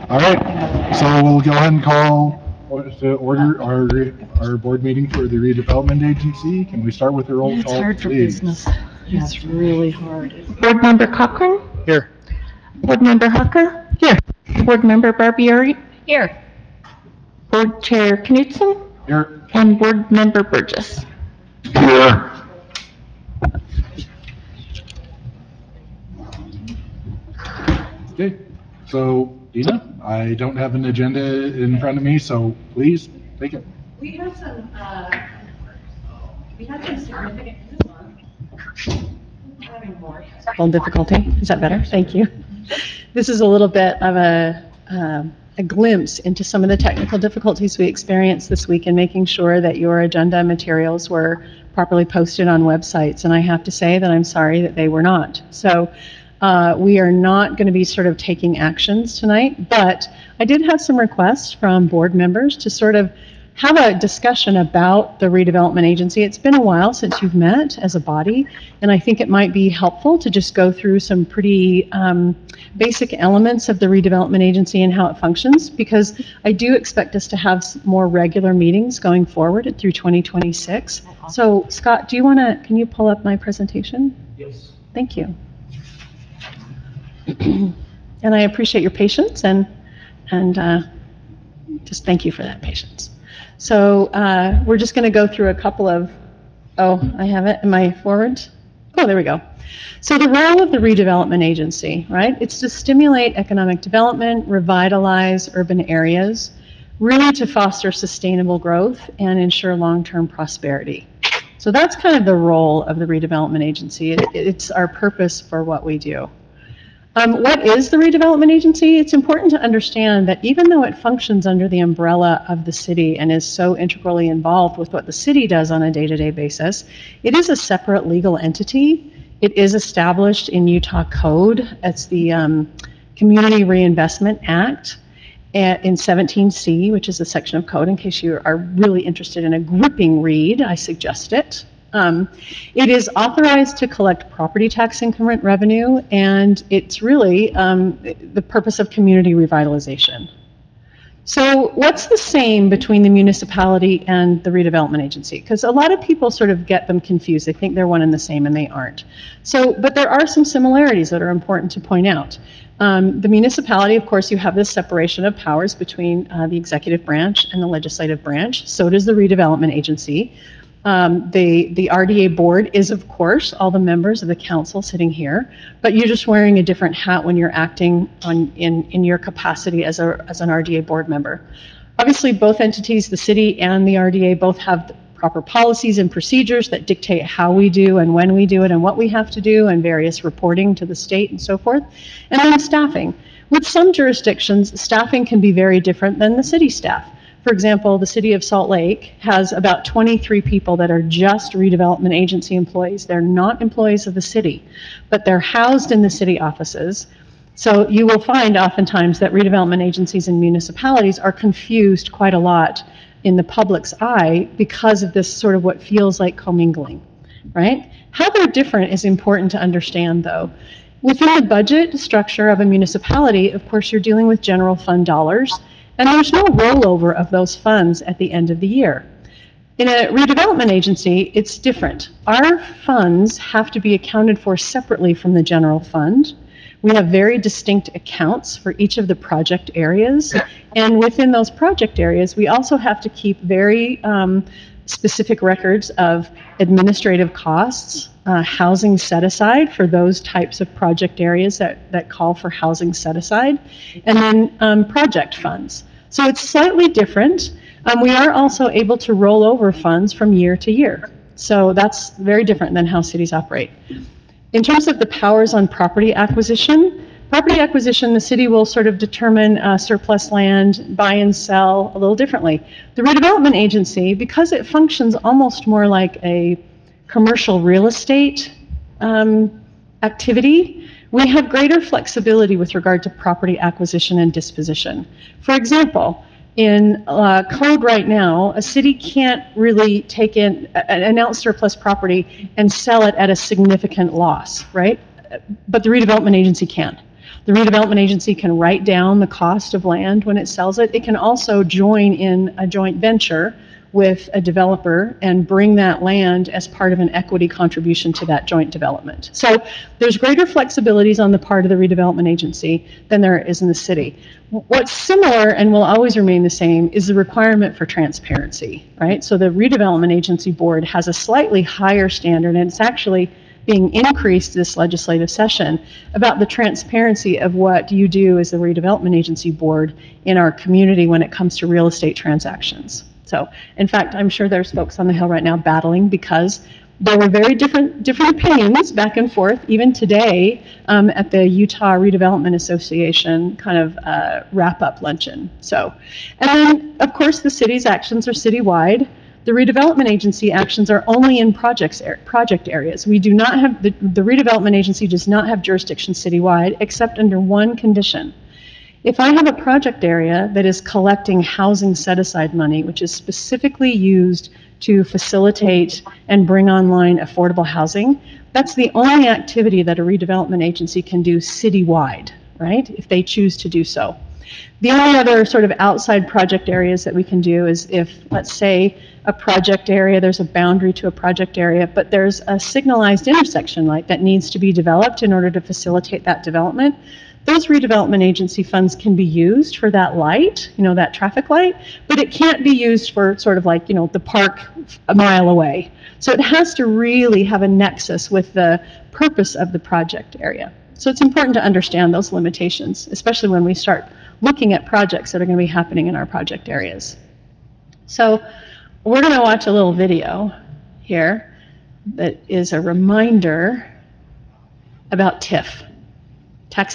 All right, so we'll go ahead and call to order our board meeting for the redevelopment agency. Can we start with the roll call, It's hard for please? business. It's really hard. Board Member Cochran? Here. Board Member Hucker? Here. Board Member Barbieri? Here. Board Chair Knutson? Here. And Board Member Burgess? Here. Okay, so Dina, I don't have an agenda in front of me, so please take it. We had some significant, having more technical difficulty. Is that better? Thank you. This is a little bit of a glimpse into some of the technical difficulties we experienced this week in making sure that your agenda materials were properly posted on websites. And I have to say that I'm sorry that they were not. So we are not going to be sort of taking actions tonight, but I did have some requests from board members to sort of have a discussion about the redevelopment agency. It's been a while since you've met as a body, and I think it might be helpful to just go through some pretty basic elements of the redevelopment agency and how it functions, because I do expect us to have more regular meetings going forward through 2026. So Scott, can you pull up my presentation? Yes. Thank you. And I appreciate your patience and just thank you for that patience. So we're just going to go through a couple of, I have it. Am I forward? Oh, there we go. So the role of the redevelopment agency, right? It's to stimulate economic development, revitalize urban areas, really to foster sustainable growth and ensure long-term prosperity. So that's kind of the role of the redevelopment agency. It's our purpose for what we do. What is the redevelopment agency? It's important to understand that even though it functions under the umbrella of the city and is so integrally involved with what the city does on a day-to-day basis, it is a separate legal entity. It is established in Utah Code. It's the Community Reinvestment Act in 17C, which is a section of code. In case you are really interested in a gripping read, I suggest it. It is authorized to collect property tax increment revenue, and it's really the purpose of community revitalization. So what's the same between the municipality and the redevelopment agency? Because a lot of people sort of get them confused. They think they're one and the same, and they aren't. But there are some similarities that are important to point out. The municipality, of course, you have this separation of powers between the executive branch and the legislative branch. So does the redevelopment agency. The RDA board is, of course, all the members of the council sitting here, but you're just wearing a different hat when you're acting in your capacity as an RDA board member. Obviously, both entities, the city and the RDA, both have proper policies and procedures that dictate how we do and when we do it and what we have to do and various reporting to the state and so forth. And then staffing. With some jurisdictions, staffing can be very different than the city staff. For example, the city of Salt Lake has about 23 people that are just redevelopment agency employees. They're not employees of the city, but they're housed in the city offices. So you will find oftentimes that redevelopment agencies and municipalities are confused quite a lot in the public's eye because of this sort of what feels like commingling, right? How they're different is important to understand, though. Within the budget structure of a municipality, of course, you're dealing with general fund dollars, and there's no rollover of those funds at the end of the year. In a redevelopment agency, it's different. Our funds have to be accounted for separately from the general fund. We have very distinct accounts for each of the project areas. And within those project areas, we also have to keep very specific records of administrative costs, housing set aside for those types of project areas that call for housing set aside, and then project funds. So it's slightly different. We are also able to roll over funds from year to year. So that's very different than how cities operate. In terms of the powers on property acquisition, the city will sort of determine surplus land, buy and sell a little differently. The redevelopment agency, because it functions almost more like a commercial real estate activity, we have greater flexibility with regard to property acquisition and disposition. For example, in code right now, a city can't really take in, announce surplus property and sell it at a significant loss, right? But the redevelopment agency can. The redevelopment agency can write down the cost of land when it sells it. It can also join in a joint venture with a developer and bring that land as part of an equity contribution to that joint development. So there's greater flexibilities on the part of the redevelopment agency than there is in the city. What's similar and will always remain the same is the requirement for transparency, right? So the redevelopment agency board has a slightly higher standard, and it's actually being increased this legislative session about the transparency of what you do as the redevelopment agency board in our community when it comes to real estate transactions. So, in fact, I'm sure there's folks on the Hill right now battling because there were very different opinions back and forth, even today at the Utah Redevelopment Association kind of wrap-up luncheon. So, and then, of course, the city's actions are citywide. The redevelopment agency actions are only in project areas. We do not have, the redevelopment agency does not have jurisdiction citywide except under one condition. If I have a project area that is collecting housing set-aside money, which is specifically used to facilitate and bring online affordable housing, that's the only activity that a redevelopment agency can do citywide, right, if they choose to do so. The only other sort of outside project areas that we can do is if, let's say, a project area, there's a boundary to a project area, but there's a signalized intersection light that needs to be developed in order to facilitate that development. Those redevelopment agency funds can be used for that light, you know, that traffic light, but it can't be used for sort of like, you know, the park a mile away. So it has to really have a nexus with the purpose of the project area. So it's important to understand those limitations, especially when we start looking at projects that are going to be happening in our project areas. So we're going to watch a little video here that is a reminder about TIF. Tax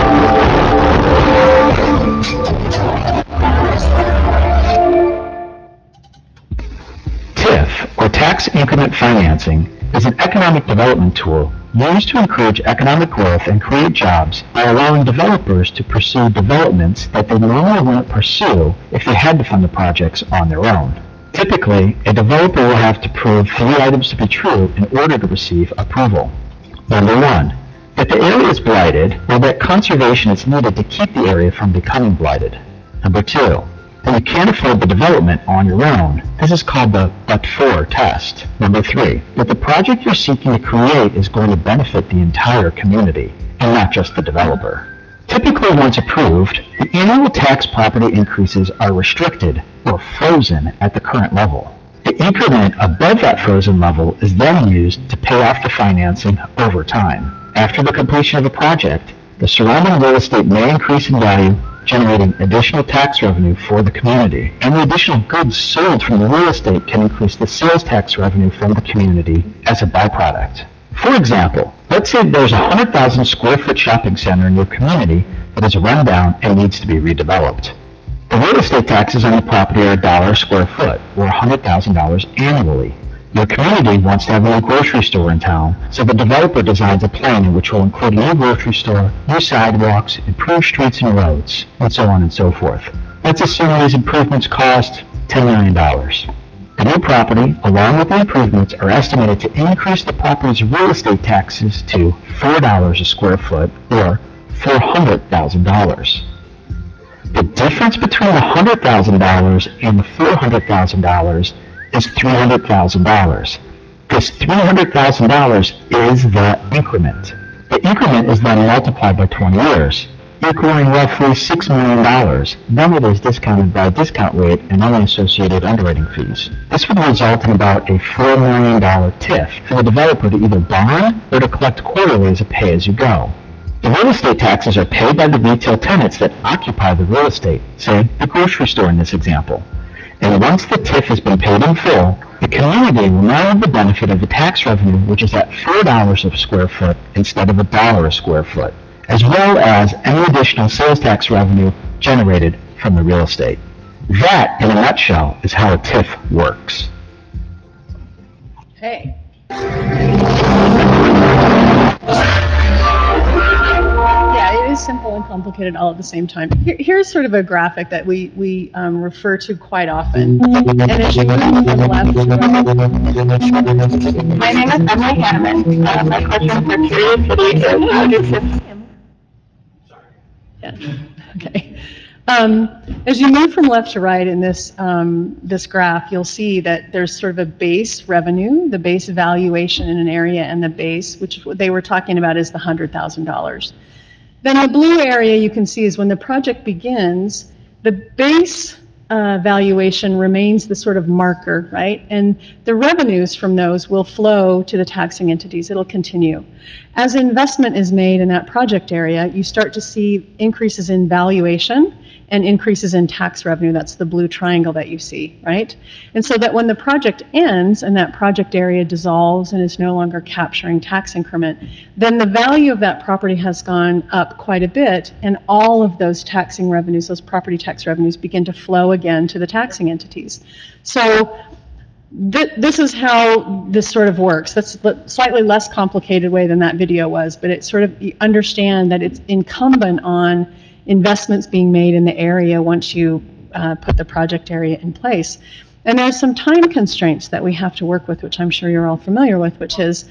TIF, or tax increment financing, is an economic development tool used to encourage economic growth and create jobs by allowing developers to pursue developments that they normally wouldn't pursue if they had to fund the projects on their own. Typically, a developer will have to prove 3 items to be true in order to receive approval. Number 1, that the area is blighted or that conservation is needed to keep the area from becoming blighted. Number 2, that you can't afford the development on your own. This is called the but-for test. Number 3, that the project you're seeking to create is going to benefit the entire community and not just the developer. Typically, once approved, the annual tax property increases are restricted or frozen at the current level. The increment above that frozen level is then used to pay off the financing over time. After the completion of a project, the surrounding real estate may increase in value, generating additional tax revenue for the community, and the additional goods sold from the real estate can increase the sales tax revenue from the community as a byproduct. For example, let's say there's a 100,000 square foot shopping center in your community that is run down and needs to be redeveloped. The real estate taxes on the property are $1 a square foot, or $100,000 annually. Your community wants to have a new grocery store in town, so the developer designs a plan which will include a new grocery store, new sidewalks, improved streets and roads, and so on and so forth. Let's assume these improvements cost $10 million. The new property, along with the improvements, are estimated to increase the property's real estate taxes to $4 a square foot, or $400,000. The difference between the $100,000 and the $400,000 is $300,000. This $300,000 is the increment. The increment is then multiplied by 20 years, equaling roughly $6 million. Then it is discounted by a discount rate and only associated underwriting fees. This would result in about a $4 million TIF for the developer to either bond or to collect quarterly as a pay-as-you-go. The real estate taxes are paid by the retail tenants that occupy the real estate, say the grocery store in this example. And once the TIF has been paid in full, the community will now have the benefit of the tax revenue, which is at $4 a square foot instead of $1 a square foot, as well as any additional sales tax revenue generated from the real estate. That, in a nutshell, is how a TIF works. Hey. Yeah, it is simple and complicated all at the same time. Here's sort of a graphic that we refer to quite often. And as you move from left to right. My name is Emily Hanneman. My question for Curious City is how does TIF... Yeah. Okay. As you move from left to right in this, this graph, you'll see that there's sort of a base revenue, the base valuation in an area, and the base, which what they were talking about is the $100,000. Then the blue area you can see is when the project begins, the base valuation remains the sort of marker, right? And the revenues from those will flow to the taxing entities. It'll continue. As investment is made in that project area, you start to see increases in valuation and increases in tax revenue. That's the blue triangle that you see, right? And so that when the project ends and that project area dissolves and is no longer capturing tax increment, then the value of that property has gone up quite a bit, and all of those taxing revenues, those property tax revenues, begin to flow again to the taxing entities. So this is how this sort of works. That's a slightly less complicated way than that video was, but it's sort of, you understand that it's incumbent on investments being made in the area once you put the project area in place. And there's some time constraints that we have to work with, which I'm sure you're all familiar with, which is,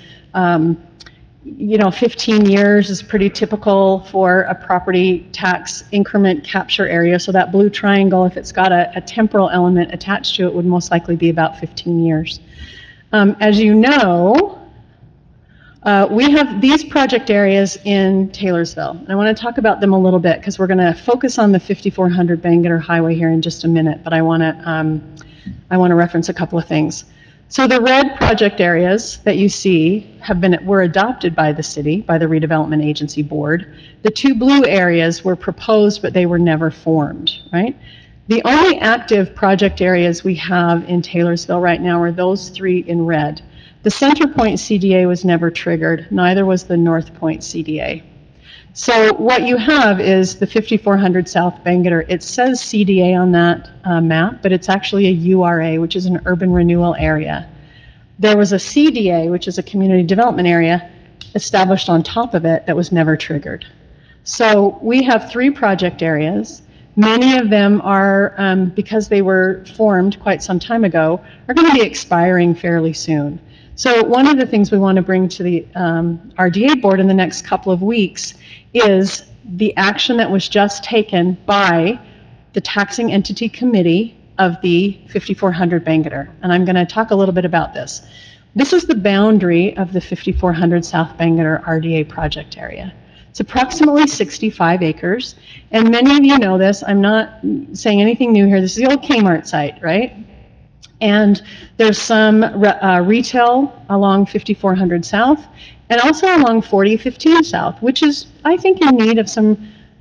15 years is pretty typical for a property tax increment capture area. So that blue triangle, if it's got a temporal element attached to it, would most likely be about 15 years. As you know, we have these project areas in Taylorsville. And I want to talk about them a little bit because we're going to focus on the 5400 Bangerter Highway here in just a minute, but I want to reference a couple of things. So the red project areas that you see were adopted by the city, by the Redevelopment Agency Board. The two blue areas were proposed, but they were never formed, right? The only active project areas we have in Taylorsville right now are those three in red. The Center Point CDA was never triggered, neither was the North Point CDA. So what you have is the 5400 South Bangerter. It says CDA on that map, but it's actually a URA, which is an urban renewal area. There was a CDA, which is a community development area, established on top of it that was never triggered. So we have three project areas. Many of them are, because they were formed quite some time ago, are going to be expiring fairly soon. So one of the things we want to bring to the RDA board in the next couple of weeks is the action that was just taken by the taxing entity committee of the 5400 Bangerter. And I'm going to talk a little bit about this. This is the boundary of the 5400 South Bangerter RDA project area. It's approximately 65 acres. And many of you know this. I'm not saying anything new here. This is the old Kmart site, right? And there's some retail along 5400 South and also along 4015 South, which is, I think, in need of some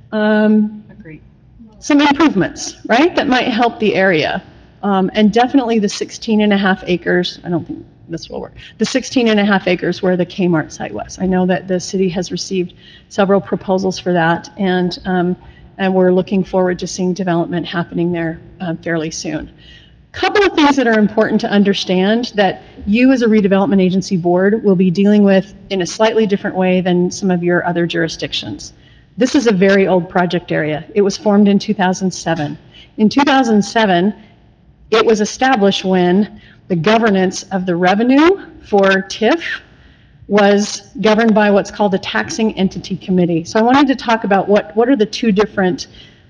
improvements, right, that might help the area. And definitely the 16.5 acres, I don't think this will work, the 16.5 acres where the Kmart site was. I know that the city has received several proposals for that, and we're looking forward to seeing development happening there fairly soon. Couple of things that are important to understand that you as a redevelopment agency board will be dealing with in a slightly different way than some of your other jurisdictions. This is a very old project area. It was formed in 2007. In 2007, it was established when the governance of the revenue for TIF was governed by what's called a taxing entity committee. So I wanted to talk about what are the two different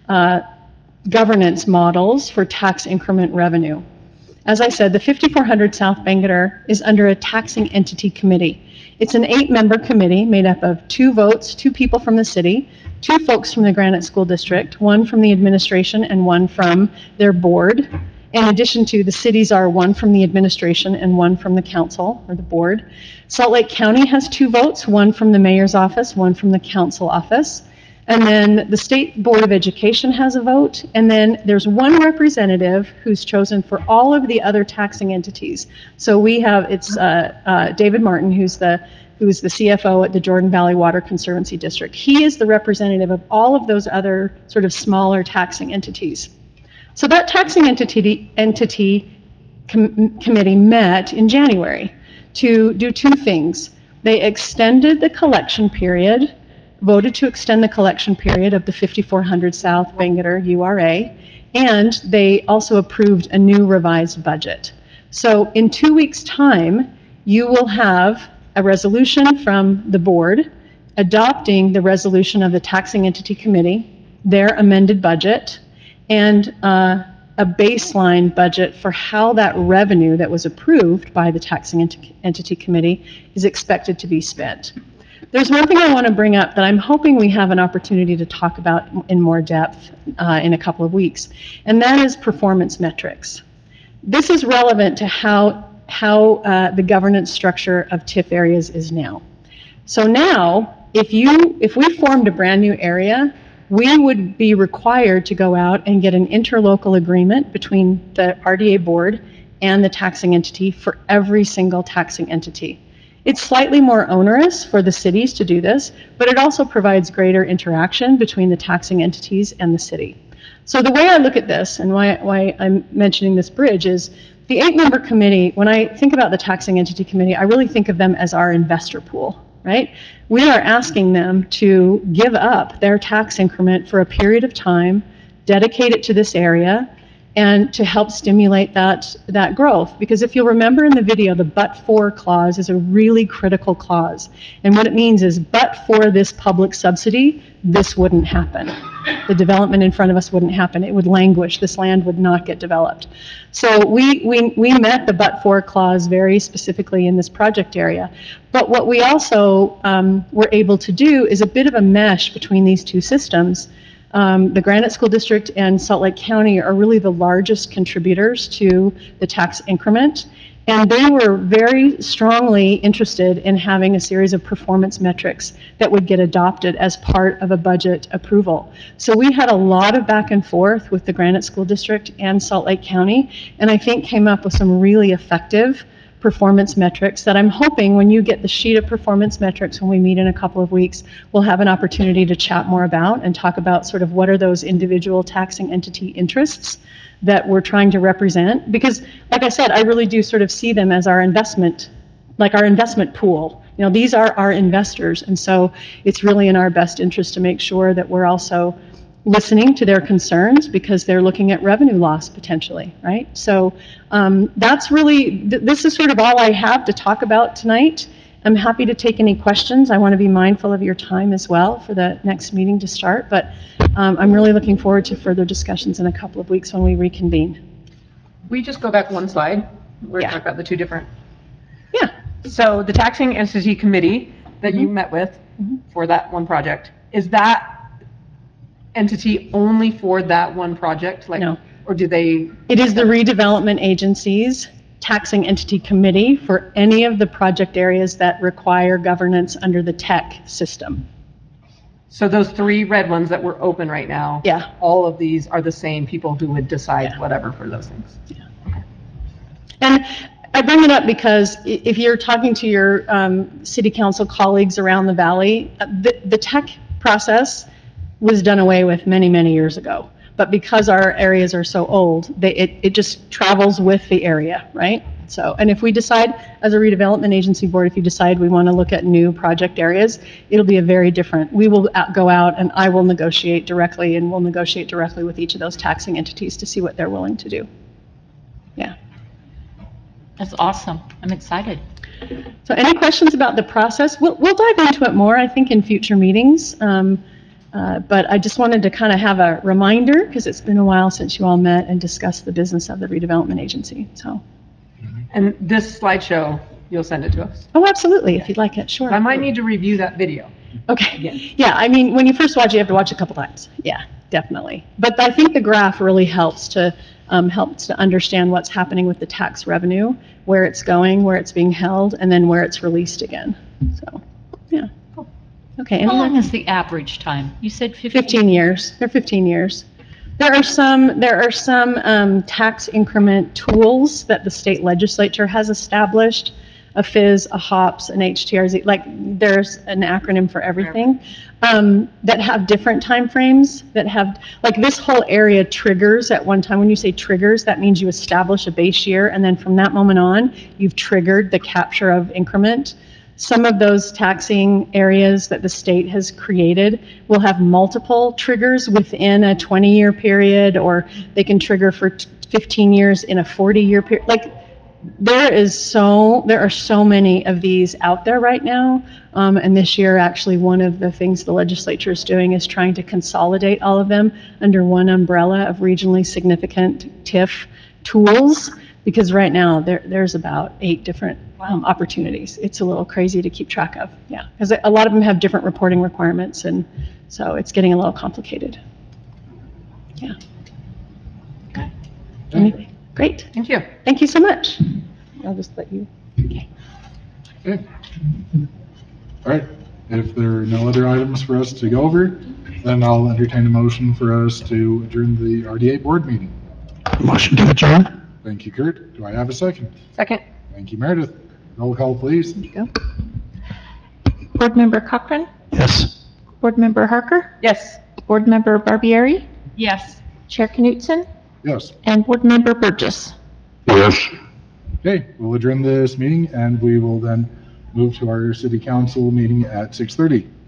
governance models for tax increment revenue. As I said, the 5400 South Bangerter is under a taxing entity committee. It's an 8-member committee made up of 2 votes, 2 people from the city, 2 folks from the Granite School District, 1 from the administration and 1 from their board. In addition to, the cities are 1 from the administration and 1 from the council or the board. Salt Lake County has 2 votes, 1 from the mayor's office, 1 from the council office. And then the State Board of Education has a vote, and then there's 1 representative who's chosen for all of the other taxing entities. So we have, it's David Martin, who's the CFO at the Jordan Valley Water Conservancy District. He is the representative of all of those other sort of smaller taxing entities. So that taxing entity committee met in January to do 2 things. They extended the collection period, voted to extend the collection period of the 5400 South Bangerter URA, and they also approved a new revised budget. So in 2 weeks' time, you will have a resolution from the board adopting the resolution of the taxing entity committee their amended budget and a baseline budget for how that revenue that was approved by the taxing entity committee is expected to be spent. There's one thing I want to bring up that I'm hoping we have an opportunity to talk about in more depth in a couple of weeks, and that is performance metrics. This is relevant to how the governance structure of TIF areas is now. So now, if we formed a brand new area, we would be required to go out and get an interlocal agreement between the RDA board and the taxing entity for every single taxing entity. It's slightly more onerous for the cities to do this, but it also provides greater interaction between the taxing entities and the city. So the way I look at this, and why I'm mentioning this bridge, is the 8-member committee. When I think about the taxing entity committee, I really think of them as our investor pool, right? We are asking them to give up their tax increment for a period of time, dedicate it to this area, and to help stimulate that growth. Because if you'll remember in the video, the but-for clause is a really critical clause. And what it means is, but for this public subsidy, this wouldn't happen. The development in front of us wouldn't happen. It would languish. This land would not get developed. So we met the but-for clause very specifically in this project area. But what we also were able to do is a bit of a mesh between these two systems. The Granite School District and Salt Lake County are really the largest contributors to the tax increment, and they were very strongly interested in having a series of performance metrics that would get adopted as part of a budget approval. So we had a lot of back and forth with the Granite School District and Salt Lake County, and I think came up with some really effective performance metrics that I'm hoping when you get the sheet of performance metrics when we meet in a couple of weeks, we'll have an opportunity to chat more about and talk about sort of what are those individual taxing entity interests that we're trying to represent. Because like I said, I really do sort of see them as our investment, like our investment pool. You know, these are our investors, and so it's really in our best interest to make sure that we're also listening to their concerns because they're looking at revenue loss potentially, right? So that's really, this is sort of all I have to talk about tonight. I'm happy to take any questions. I want to be mindful of your time as well for the next meeting to start, but I'm really looking forward to further discussions in a couple of weeks when we reconvene. We just go back one slide. We're Yeah. talking about the two different. Yeah. So the taxing entity committee that you met with for that one project, is that entity only for that one project? Like, No. Or do they? It is the redevelopment agency's taxing entity committee for any of the project areas that require governance under the TEC system. So those 3 red ones that were open right now? Yeah. All of these are the same people who would decide whatever for those things? And I bring it up because if you're talking to your city council colleagues around the valley, the TEC process was done away with many, many years ago. But because our areas are so old, it just travels with the area, right? So, and if we decide, as a redevelopment agency board, if you decide we want to look at new project areas, it'll be a very different, we will go out and I will negotiate directly, and we'll negotiate directly with each of those taxing entities to see what they're willing to do. Yeah. That's awesome. I'm excited. So any questions about the process? We'll dive into it more, I think, in future meetings. But I just wanted to kind of have a reminder, because it's been a while since you all met and discussed the business of the redevelopment agency, so. And this slideshow, you'll send it to us? Oh, absolutely, if you'd like it, sure. I might need to review that video. Okay, Again. yeah, I mean, when you first watch it, you have to watch it a couple times. Yeah, definitely. But I think the graph really helps to understand what's happening with the tax revenue, where it's going, where it's being held, and then where it's released again. So, yeah. Okay. How long is the average time? You said 15 years. They're 15 years. There are some tax increment tools that the state legislature has established, a FIZ, a HOPS, an HTRZ, like there's an acronym for everything, that have different timeframes, that have, like this whole area triggers at one time. When you say triggers, that means you establish a base year, and then from that moment on, you've triggered the capture of increment. Some of those taxing areas that the state has created will have multiple triggers within a 20-year period, or they can trigger for 15 years in a 40-year period. Like, there are so many of these out there right now. And this year, actually, one of the things the legislature is doing is trying to consolidate all of them under one umbrella of regionally significant TIF tools. Because right now, there's about 8 different opportunities. It's a little crazy to keep track of, yeah. Because a lot of them have different reporting requirements, and so it's getting a little complicated. Yeah. Anything? Great. Thank you. Thank you so much. I'll just let you. Okay. All right, if there are no other items for us to go over, then I'll entertain a motion for us to adjourn the RDA board meeting. Motion to adjourn? Thank you, Kurt. Do I have a second? Second. Thank you, Meredith. Roll call, please. Go. Board Member Cochran, Yes. Board Member Harker, Yes. Board Member Barbieri, Yes. Chair Knutson, Yes. and Board Member Burgess. Yes. Okay, we'll adjourn this meeting and we will then move to our city council meeting at 6:30.